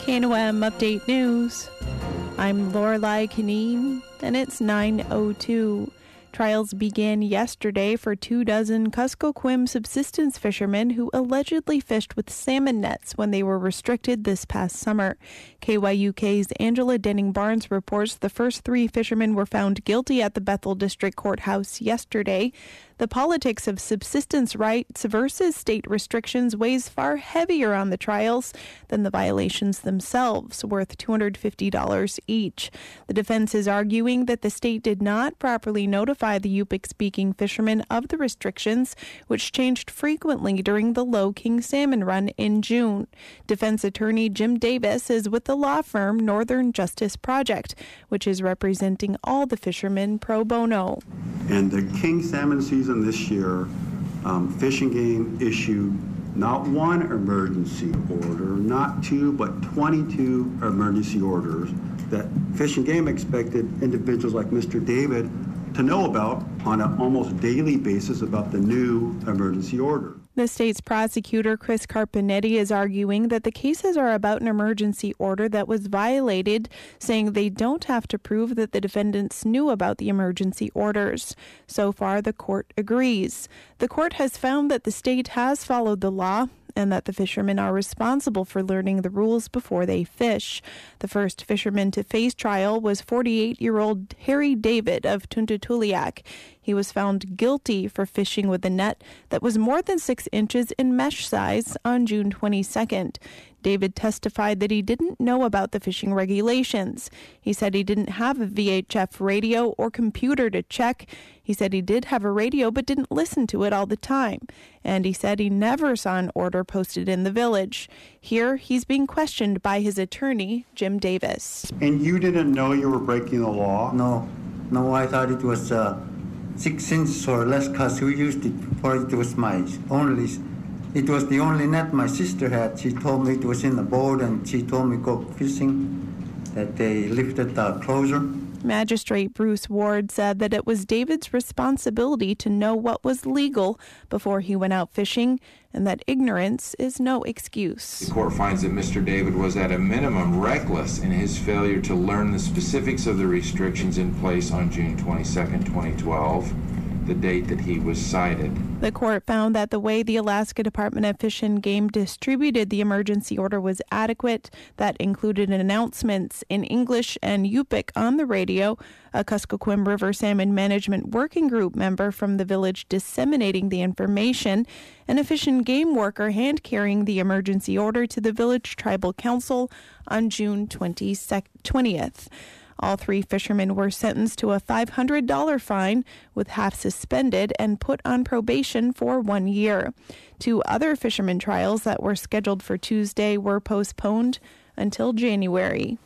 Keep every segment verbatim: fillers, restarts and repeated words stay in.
K N O M Update News. I'm Lorelei Kineen, and it's nine oh two. Trials began yesterday for two dozen Kuskokwim subsistence fishermen who allegedly fished with salmon nets when they were restricted this past summer. K Y U K's Angela Denning-Barnes reports the first three fishermen were found guilty at the Bethel District Courthouse yesterday. The politics of subsistence rights versus state restrictions weighs far heavier on the trials than the violations themselves, worth two hundred fifty dollars each. The defense is arguing that the state did not properly notify the Yupik-speaking fishermen of the restrictions, which changed frequently during the low king salmon run in June. Defense attorney Jim Davis is with the law firm Northern Justice Project, which is representing all the fishermen pro bono. And the king salmon season this year, um, Fish and Game issued not one emergency order, not two, but twenty-two emergency orders that Fish and Game expected individuals like Mister David to know about on an almost daily basis about the new emergency order. The state's prosecutor, Chris Carpinetti, is arguing that the cases are about an emergency order that was violated, saying they don't have to prove that the defendants knew about the emergency orders. So far, the court agrees. The court has found that the state has followed the law and that the fishermen are responsible for learning the rules before they fish. The first fisherman to face trial was forty-eight-year-old Harry David of Tuntatuliak. He was found guilty for fishing with a net that was more than six inches in mesh size on June twenty-second. David testified that he didn't know about the fishing regulations. He said he didn't have a V H F radio or computer to check. He said he did have a radio but didn't listen to it all the time. And he said he never saw an order posted in the village. Here, he's being questioned by his attorney, Jim Davis. And you didn't know you were breaking the law? No. No, I thought it was uh, six inches or less because we used it for it was my only... It was the only net my sister had. She told me it was in the boat, and she told me go fishing, that they lifted the closure. Magistrate Bruce Ward said that it was David's responsibility to know what was legal before he went out fishing, and that ignorance is no excuse. The court finds that Mister David was at a minimum reckless in his failure to learn the specifics of the restrictions in place on June twenty-second, twenty twelve. The date that he was cited. The court found that the way the Alaska Department of Fish and Game distributed the emergency order was adequate. That included announcements in English and Yupik on the radio, a Kuskokwim River Salmon Management Working Group member from the village disseminating the information, and a Fish and Game worker hand-carrying the emergency order to the village tribal council on June twentieth. All three fishermen were sentenced to a five hundred dollars fine, with half suspended and put on probation for one year. Two other fishermen trials that were scheduled for Tuesday were postponed until January.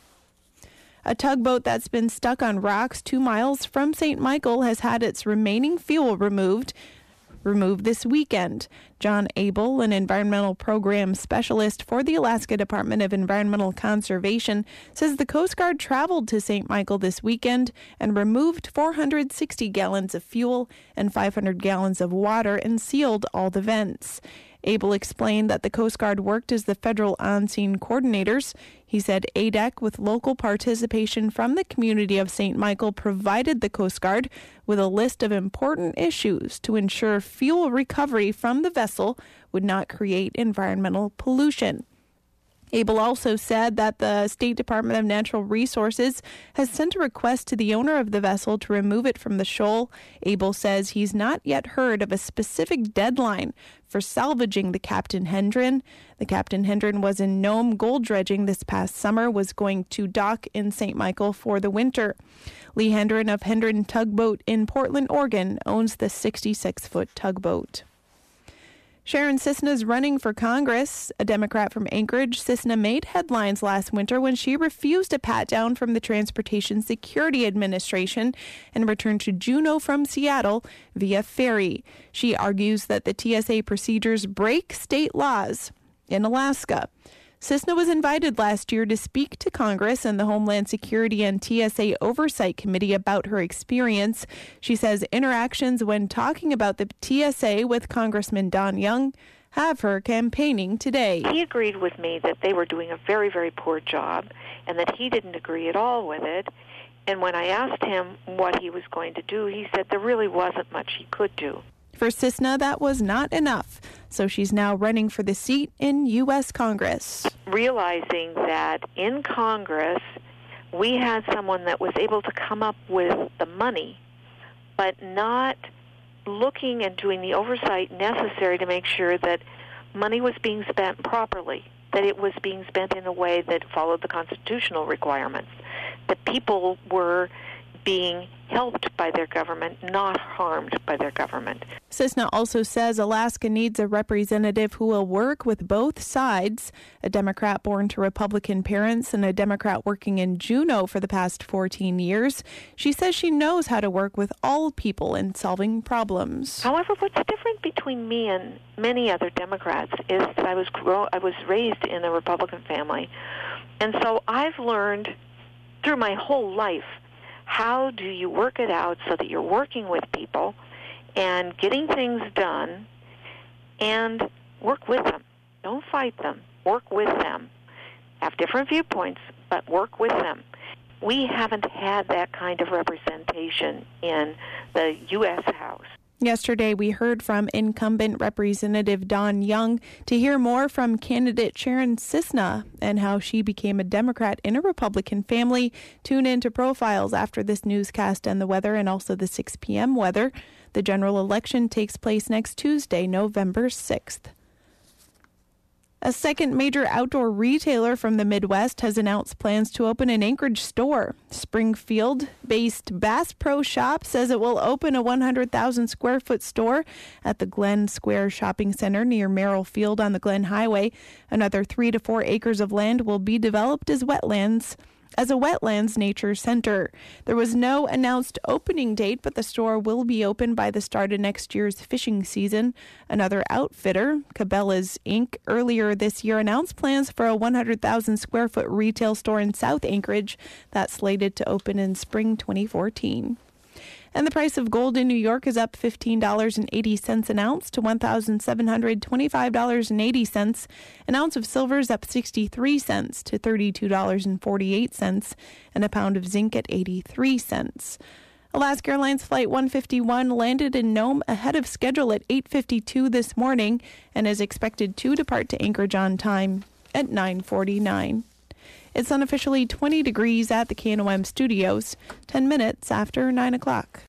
A tugboat that's been stuck on rocks two miles from Saint Michael has had its remaining fuel removed. removed this weekend. John Abel, an environmental program specialist for the Alaska Department of Environmental Conservation, says the Coast Guard traveled to Saint Michael this weekend and removed four hundred sixty gallons of fuel and five hundred gallons of water and sealed all the vents. Abel explained that the Coast Guard worked as the federal on-scene coordinators. He said A D E C, with local participation from the community of Saint Michael, provided the Coast Guard with a list of important issues to ensure fuel recovery from the vessel would not create environmental pollution. Abel also said that the State Department of Natural Resources has sent a request to the owner of the vessel to remove it from the shoal. Abel says he's not yet heard of a specific deadline for salvaging the Captain Hendren. The Captain Hendren was in Nome gold dredging this past summer, was going to dock in Saint Michael for the winter. Lee Hendren of Hendren Tugboat in Portland, Oregon, owns the sixty-six-foot tugboat. Sharon Cisna is running for Congress. A Democrat from Anchorage, Cisna made headlines last winter when she refused a pat-down from the Transportation Security Administration and returned to Juneau from Seattle via ferry. She argues that the T S A procedures break state laws in Alaska. Cisna was invited last year to speak to Congress and the Homeland Security and T S A Oversight Committee about her experience. She says interactions when talking about the T S A with Congressman Don Young have her campaigning today. He agreed with me that they were doing a very, very poor job and that he didn't agree at all with it. And when I asked him what he was going to do, he said there really wasn't much he could do. For Cisna, that was not enough, so she's now running for the seat in U S Congress. Realizing that in Congress, we had someone that was able to come up with the money, but not looking and doing the oversight necessary to make sure that money was being spent properly, that it was being spent in a way that followed the constitutional requirements, that people were being helped by their government, not harmed by their government. Cisna also says Alaska needs a representative who will work with both sides, a Democrat born to Republican parents and a Democrat working in Juneau for the past fourteen years. She says she knows how to work with all people in solving problems. However, what's different between me and many other Democrats is that I was grow- I was raised in a Republican family, and so I've learned through my whole life how do you work it out so that you're working with people and getting things done, and work with them. Don't fight them. Work with them. Have different viewpoints, but work with them. We haven't had that kind of representation in the U S House. Yesterday, we heard from incumbent Representative Don Young to hear more from candidate Sharon Cisna and how she became a Democrat in a Republican family. Tune in to Profiles after this newscast and the weather, and also the six p.m. weather. The general election takes place next Tuesday, November sixth. A second major outdoor retailer from the Midwest has announced plans to open an Anchorage store. Springfield-based Bass Pro Shop says it will open a one hundred thousand square foot store at the Glen Square Shopping Center near Merrill Field on the Glen Highway. Another three to four acres of land will be developed as wetlands. As a wetlands nature center. There was no announced opening date, but the store will be open by the start of next year's fishing season. Another outfitter, Cabela's Incorporated, earlier this year announced plans for a one hundred thousand square foot retail store in South Anchorage that's slated to open in spring twenty fourteen. And the price of gold in New York is up fifteen dollars and eighty cents an ounce to one thousand seven hundred twenty-five dollars and eighty cents. An ounce of silver is up sixty-three cents to thirty-two dollars and forty-eight cents, and a pound of zinc at eighty-three cents. Alaska Airlines Flight one fifty-one landed in Nome ahead of schedule at eight fifty-two this morning and is expected to depart to Anchorage on time at nine forty-nine. It's unofficially twenty degrees at the K N O M studios, ten minutes after nine o'clock.